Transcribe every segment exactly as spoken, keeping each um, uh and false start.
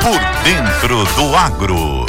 Por Dentro do Agro.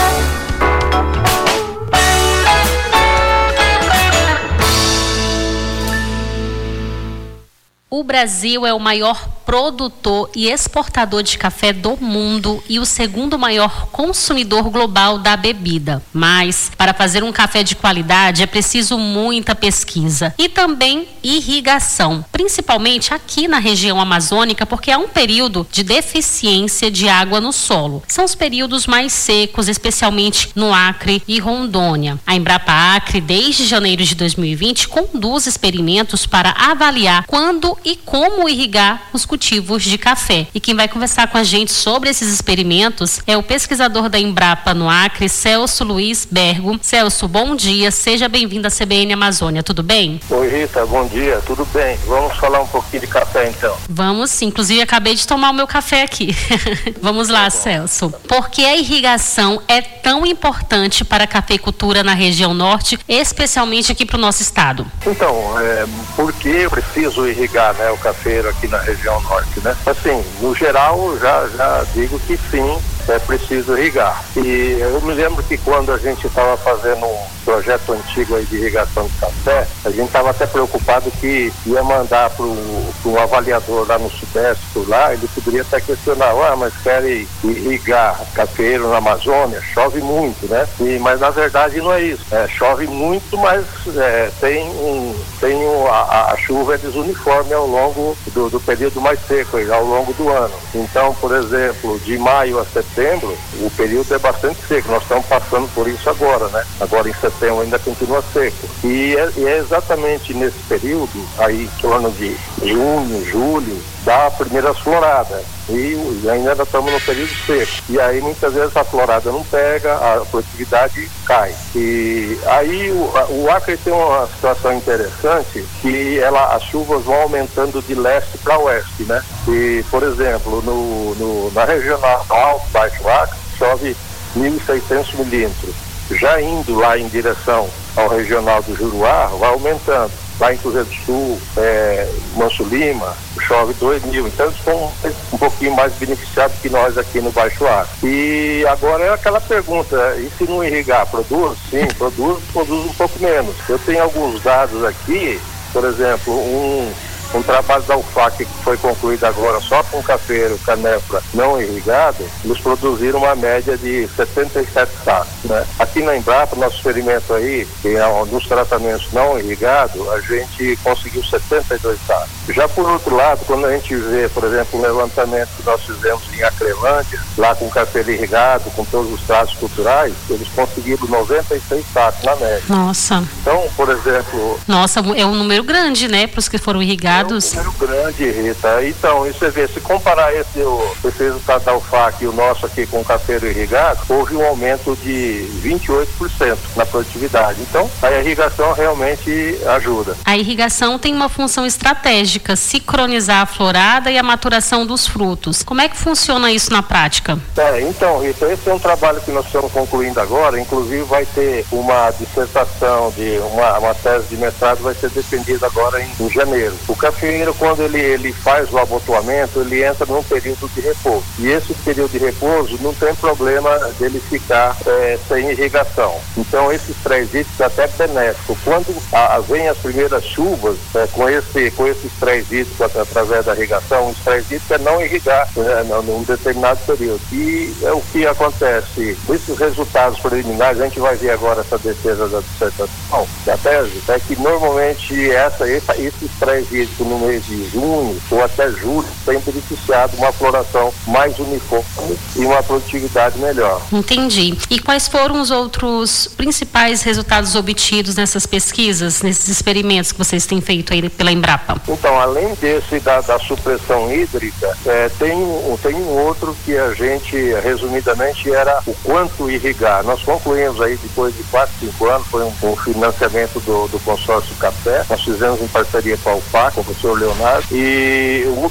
O Brasil é o maior produtor e exportador de café do mundo e o segundo maior consumidor global da bebida. Mas, para fazer um café de qualidade, é preciso muita pesquisa e também irrigação, principalmente aqui na região amazônica, porque há um período de deficiência de água no solo. São os períodos mais secos, especialmente no Acre e Rondônia. A Embrapa Acre, desde janeiro de dois mil e vinte, conduz experimentos para avaliar quando e como irrigar os cultivos de café. E quem vai conversar com a gente sobre esses experimentos é o pesquisador da Embrapa no Acre, Celso Luiz Bergo. Celso, bom dia, seja bem-vindo à C B N Amazônia, tudo bem? Oi, Rita, bom dia, tudo bem? Vamos falar um pouquinho de café então. Vamos sim, inclusive acabei de tomar o meu café aqui. Vamos lá, Celso. Por que a irrigação é tão importante para a cafeicultura na região norte, especialmente aqui para o nosso estado? Então, é, por que eu preciso irrigar, né, o cafeiro aqui na região norte, né? Assim, no geral, já, já digo que sim, é preciso irrigar. E eu me lembro que quando a gente estava fazendo um projeto antigo aí de irrigação de café, a gente estava até preocupado que ia mandar para um avaliador lá no Sudeste, por lá, ele poderia até questionar, ah, mas querem irrigar cafeiro na Amazônia? Chove muito, né? E, mas na verdade não é isso. É, chove muito, mas é, tem, um, tem um, a, a chuva é desuniforme ao longo do, do período mais seco, ao longo do ano. Então, por exemplo, de maio a setembro, o período é bastante seco. Nós estamos passando por isso agora, né? Agora em setembro ainda continua seco. E é, e é exatamente nesse período, aí em torno de junho, julho, dá a primeira florada. E, e ainda estamos no período seco. E aí muitas vezes a florada não pega, a produtividade cai. E aí o, o Acre tem uma situação interessante que ela, as chuvas vão aumentando de leste para oeste, né? E, por exemplo, no, no, na regional Alto Baixo Acre chove mil e seiscentos milímetros. Já indo lá em direção ao regional do Juruá, vai aumentando. Lá em Cruzeiro do Sul, é, Manso Lima, chove dois mil. Então eles estão um pouquinho mais beneficiados que nós aqui no Baixo Acre. E agora é aquela pergunta, e se não irrigar, produz? Sim, produz, produz um pouco menos. Eu tenho alguns dados aqui, por exemplo, um... Um trabalho da U F A C que foi concluído agora só com cafeiro, canefra não irrigado, eles produziram uma média de setenta e sete sacos, né? Aqui na Embrapa, nosso experimento aí, que é um dos tratamentos não irrigados, a gente conseguiu setenta e dois sacos. Já por outro lado, quando a gente vê, por exemplo, o levantamento que nós fizemos em Acrelândia, lá com café irrigado, com todos os traços culturais, eles conseguiram noventa e seis sacos na média. Nossa. Então, por exemplo... Nossa, é um número grande, né, para os que foram irrigados. É um número grande, Rita. Então, isso você vê, se comparar esse, o, esse resultado da U F A C e o nosso aqui com o cafeiro irrigado, houve um aumento de vinte e oito por cento na produtividade. Então, a irrigação realmente ajuda. A irrigação tem uma função estratégica, sincronizar a florada e a maturação dos frutos. Como é que funciona isso na prática? É, então, Rita, esse é um trabalho que nós estamos concluindo agora, inclusive vai ter uma dissertação, de uma, uma tese de mestrado, vai ser defendida agora em, em janeiro. O cafeiro, quando ele, ele faz o abotoamento, ele entra num período de repouso. E esse período de repouso não tem problema dele ficar é, sem irrigação. Então, esses três itens é até benéfico. Quando a, vem as primeiras chuvas, é, com, esse, com esses três itens através da irrigação, os três itens é não irrigar né, num determinado período. E é o que acontece. Esses resultados preliminares, a gente vai ver agora essa defesa da dissertação, da tese, é que normalmente essa, essa, esses três itens no mês de junho ou até julho tem beneficiado uma floração mais uniforme e uma produtividade melhor. Entendi. E quais foram os outros principais resultados obtidos nessas pesquisas, nesses experimentos que vocês têm feito aí pela Embrapa? Então, além desse da, da supressão hídrica, é, tem, um, tem um outro que a gente, resumidamente, era o quanto irrigar. Nós concluímos aí, depois de quatro, cinco anos, foi um, um financiamento do, do consórcio Café, nós fizemos em parceria com a U F A C, com o professor Leonardo, e o objetivo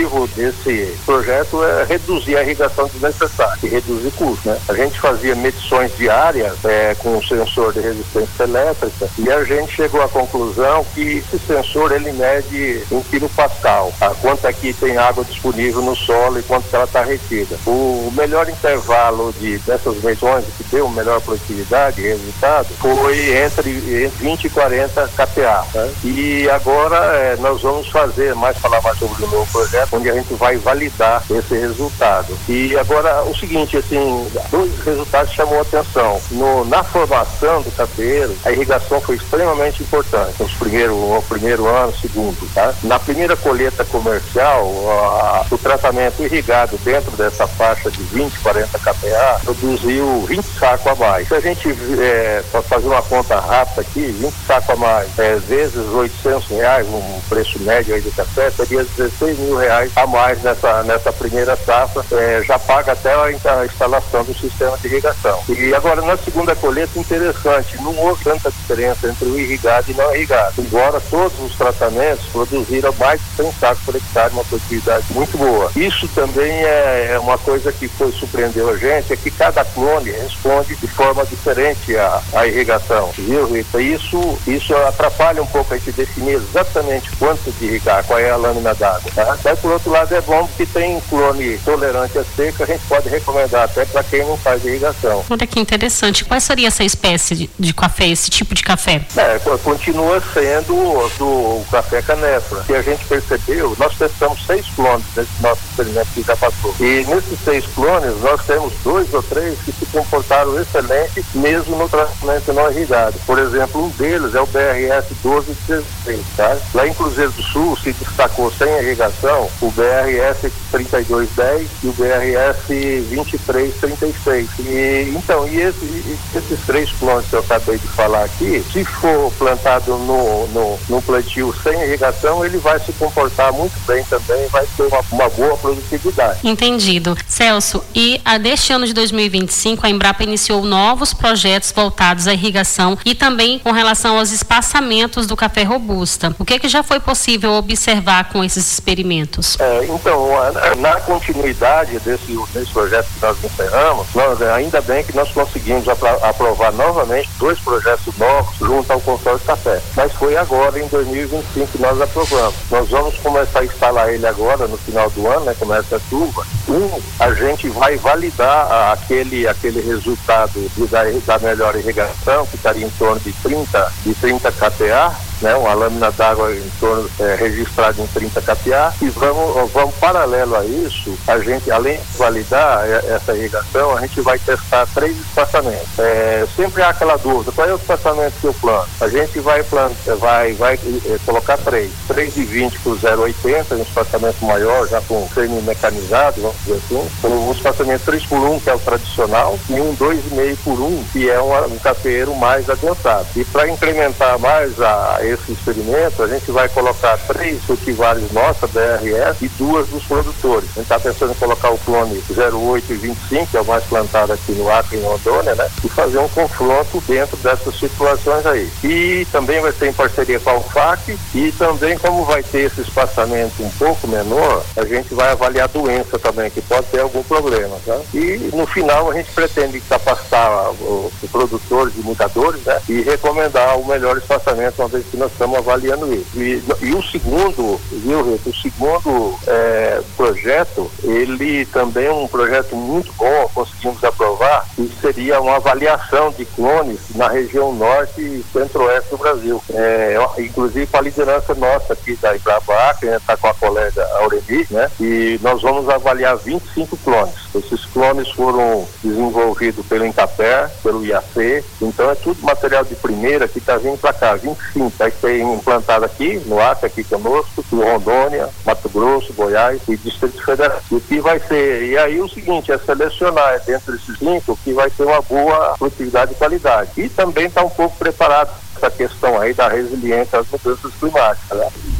objetivo desse projeto é reduzir a irrigação desnecessária e reduzir custos, né? A gente fazia medições diárias é, com um sensor de resistência elétrica e a gente chegou à conclusão que esse sensor ele mede um quilopascal, tá? Quanto aqui tem água disponível no solo e quanto ela está retida. O melhor intervalo de, dessas medições que deu melhor produtividade e resultado foi entre, entre vinte e quarenta K P A, tá? E agora é, nós vamos fazer, mais falar mais sobre o novo projeto, onde a gente vai validar esse resultado. E agora, o seguinte, assim, dois resultados chamou a atenção. No, na formação do cafeeiro, a irrigação foi extremamente importante. Nos primeiro, no primeiro ano, segundo, tá? Na primeira colheita comercial, a, o tratamento irrigado dentro dessa faixa de vinte, quarenta K P A produziu vinte sacos a mais. Se a gente, é, para fazer uma conta rápida aqui, vinte sacos a mais, é, vezes oitocentos reais, um preço médio aí do café, seria dezesseis mil reais a mais nessa, nessa primeira safra, é, já paga até a, a instalação do sistema de irrigação. E agora, na segunda colheita, interessante, não houve tanta diferença entre o irrigado e não irrigado, embora todos os tratamentos produziram mais de cem sacos por hectare, uma produtividade muito boa. Isso também é, é uma coisa que foi surpreendeu a gente, é que cada clone responde de forma diferente à, à irrigação, viu, Rita? Isso, isso atrapalha um pouco a gente definir exatamente quanto de irrigar, qual é a lâmina d'água, tá? Mas, por outro lado, é bom que tem clone tolerante à seca, a gente pode recomendar até para quem não faz irrigação. Olha que interessante. Qual seria essa espécie de, de café, esse tipo de café? É, continua sendo o, do, o café canefra. Que a gente percebeu, nós testamos seis clones nesse nosso experimento que já passou. E nesses seis clones, nós temos dois ou três que se comportaram excelente, mesmo no tratamento não irrigado. Por exemplo, um deles é o B R S doze dezesseis, tá? Lá em Cruzeiro do Sul se destacou sem irrigação o B R S trinta e dois dez e o B R S vinte e três trinta e seis. E, então, e, esse, e esses três clones que eu acabei de falar aqui, se for plantado no, no, no plantio sem irrigação, ele vai se comportar muito bem também, vai ter uma, uma boa produtividade. Entendido. Celso, e a, deste ano de dois mil e vinte e cinco, a Embrapa iniciou novos projetos voltados à irrigação e também com relação aos espaçamentos do café robusta. O que, que já foi possível observar com esses experimentos? É, então, na continuidade desse, desse projeto que nós encerramos, nós, ainda bem que nós conseguimos aprovar novamente dois projetos novos junto ao consórcio café. Mas foi agora, em dois mil e vinte e cinco, que nós aprovamos. Nós vamos começar a instalar ele agora, no final do ano, né? Começa a chuva. Um, a gente vai validar aquele, aquele resultado de, da, da melhor irrigação, que estaria em torno de trinta, de trinta K P A, né, uma lâmina d'água em torno, é, registrada em trinta K P A, e vamos, vamos paralelo a isso, a gente, além de validar essa irrigação, a gente vai testar três espaçamentos. É, sempre há aquela dúvida, qual é o espaçamento que eu planto? A gente vai, planta, vai, vai é, colocar três, três de vinte por zero vírgula oitenta, um espaçamento maior, já com semi-mecanizado, vamos dizer assim, um espaçamento três por um, que é o tradicional, e um dois vírgula cinco por um, que é um, um cafeeiro mais adensado. E para incrementar mais a esse experimento, a gente vai colocar três cultivares nossa, B R S, e duas dos produtores. A gente está pensando em colocar o clone zero oito e vinte e cinco, que é o mais plantado aqui no Acre, em Rondônia, né? E fazer um confronto dentro dessas situações aí. E também vai ser em parceria com a U F A C, e também, como vai ter esse espaçamento um pouco menor, a gente vai avaliar a doença também, que pode ter algum problema, tá? E no final a gente pretende capacitar os produtores e imitadores, né? E recomendar o melhor espaçamento, uma vez que nós estamos avaliando isso. E, e o segundo, viu, Rita, o segundo é, projeto, ele também é um projeto muito bom, conseguimos aprovar, que seria uma avaliação de clones na região norte e centro-oeste do Brasil. É, inclusive com a liderança nossa aqui da Embrapa Acre, né, está com a colega Aureli, né, e nós vamos avaliar vinte e cinco clones. Esses clones foram desenvolvidos pelo Incaper, pelo I A C, então é tudo material de primeira que está vindo para cá, vinte e cinco. Vai ser implantado aqui, no Acre, aqui conosco, no Rondônia, Mato Grosso, Goiás e Distrito Federal. E o que vai ser, e aí o seguinte, é selecionar dentro desses cinco que vai ter uma boa produtividade e qualidade. E também está um pouco preparado essa questão aí da resiliência às mudanças climáticas, né?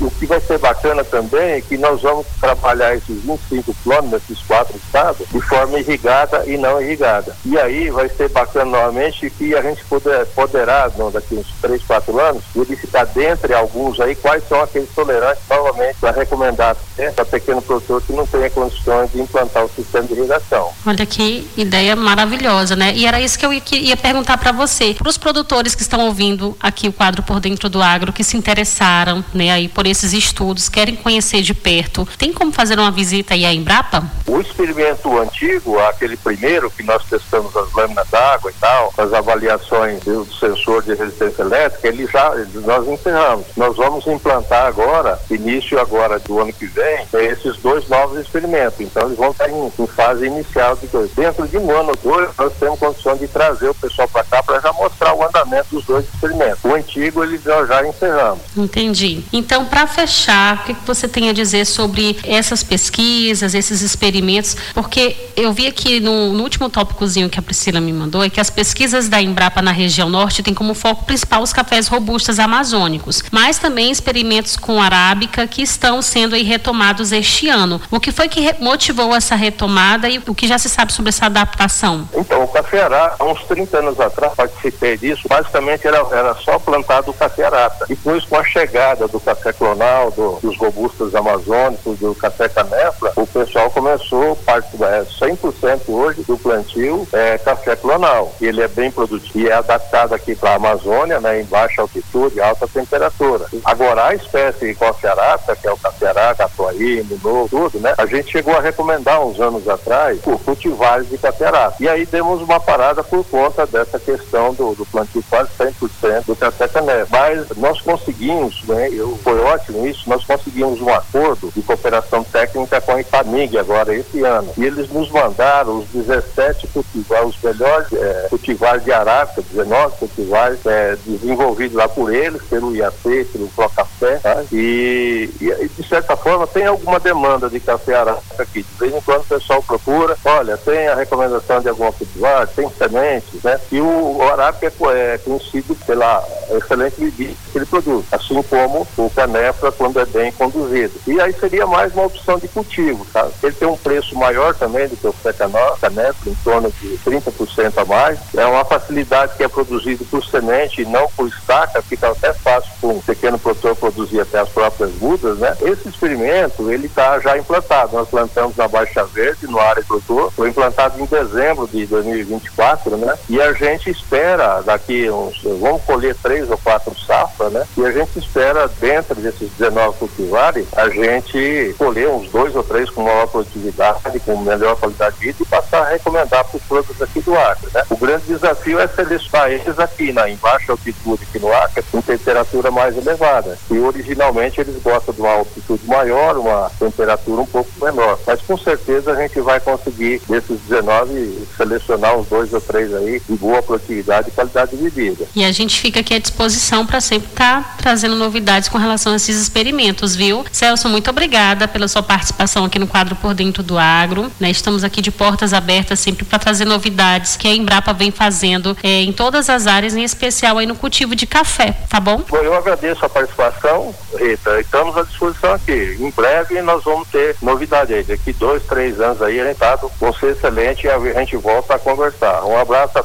o que vai ser bacana também é que nós vamos trabalhar esses vinte e cinco quilômetros, nesses quatro estados, de forma irrigada e não irrigada. E aí vai ser bacana novamente que a gente poder, poderá, não, daqui uns três, quatro anos, verificar dentre alguns aí quais são aqueles tolerantes, novamente, para recomendar né, para pequeno produtor que não tenha condições de implantar o sistema de irrigação. Olha que ideia maravilhosa, né? E era isso que eu ia perguntar para você. Para os produtores que estão ouvindo aqui o quadro Por Dentro do Agro, que se interessaram, né, aí por esses estudos, querem conhecer de perto, tem como fazer uma visita aí à Embrapa? O experimento antigo, aquele primeiro que nós testamos as lâminas d'água e tal, as avaliações do sensor de resistência elétrica, ele já, nós encerramos. Nós vamos implantar agora, início agora do ano que vem, esses dois novos experimentos. Então eles vão estar em, em fase inicial de dois. Dentro de um ano ou dois, nós temos condição de trazer o pessoal para cá para já mostrar o andamento dos dois experimentos. O antigo, ele já, já encerramos. Entendi. Então, para fechar, o que, que você tem a dizer sobre essas pesquisas, esses experimentos? Porque eu vi aqui no, no último tópicozinho que a Priscila me mandou, é que as pesquisas da Embrapa na região norte têm como foco principal os cafés robustos amazônicos, mas também experimentos com arábica que estão sendo aí retomados este ano. O que foi que re- motivou essa retomada e o que já se sabe sobre essa adaptação? Então, o café arata, há uns trinta anos atrás, participei disso, basicamente era, era só plantado o café arata. Depois, com a chegada do café clonal, do, dos robustos amazônicos, do café canefla, o pessoal começou, parte, é, cem por cento hoje do plantio é café clonal. Ele é bem produtivo e é adaptado aqui para a Amazônia, né, em baixa altitude e alta temperatura. Agora, a espécie de café arata, que é o café arata, catuaí, minô, tudo, né, a gente chegou a recomendar uns anos atrás por cultivares de café arata. E aí demos uma parada por conta dessa questão do, do plantio quase cem por cento do café canefla. Mas nós conseguimos, né, eu, foi ótimo isso, nós conseguimos um acordo de cooperação técnica com a Ipamig agora esse ano. E eles nos mandaram os dezessete cultivares, os melhores é, cultivares de arábica, dezenove cultivares é, desenvolvidos lá por eles, pelo I A C, pelo Procafé, tá? e, e de certa forma tem alguma demanda de café arábica aqui. De vez em quando o pessoal procura, olha, tem a recomendação de alguma cultivar, tem sementes, né? E o, o arábica é, é conhecido pela excelente bebida que ele produz, assim como o canefla quando é bem conduzido. E aí seria mais uma opção de cultivo, tá? Ele tem um preço maior também do que o café canefla, em torno de trinta por cento a mais. É uma facilidade que é produzido por semente e não por estaca, fica até fácil para um pequeno produtor produzir até as próprias mudas, né? Esse experimento, ele está já implantado. Nós plantamos na Baixa Verde, no área produtor, foi implantado em dezembro de dois mil e vinte e quatro, né? E a gente espera daqui uns, vamos colher três ou quatro safras, né? E a gente espera, dentro desses dezenove cultivares, a gente colher uns dois ou três com maior produtividade, com melhor qualidade de vida e passar a recomendar para os produtos aqui do Acre, né? O grande desafio é selecionar eles aqui, na, em baixa altitude aqui no Acre, com temperatura mais elevada. E originalmente eles gostam de uma altitude maior, uma temperatura um pouco menor. Mas com certeza a gente vai conseguir, desses dezenove, selecionar uns dois ou três aí de boa produtividade e qualidade de vida. E a gente fica aqui à disposição para sempre estar tá trazendo novidades com relação a esses experimentos, viu? Celso, muito obrigada pela sua participação aqui no quadro Por Dentro do Agro, né? Estamos aqui de portas abertas sempre para trazer novidades que a Embrapa vem fazendo é, em todas as áreas, em especial aí no cultivo de café, tá bom? Bom, eu agradeço a participação, Rita, e estamos à disposição aqui. Em breve nós vamos ter novidade aí, daqui dois, três anos aí, a gente tá, vão ser excelente e a gente volta a conversar. Um abraço a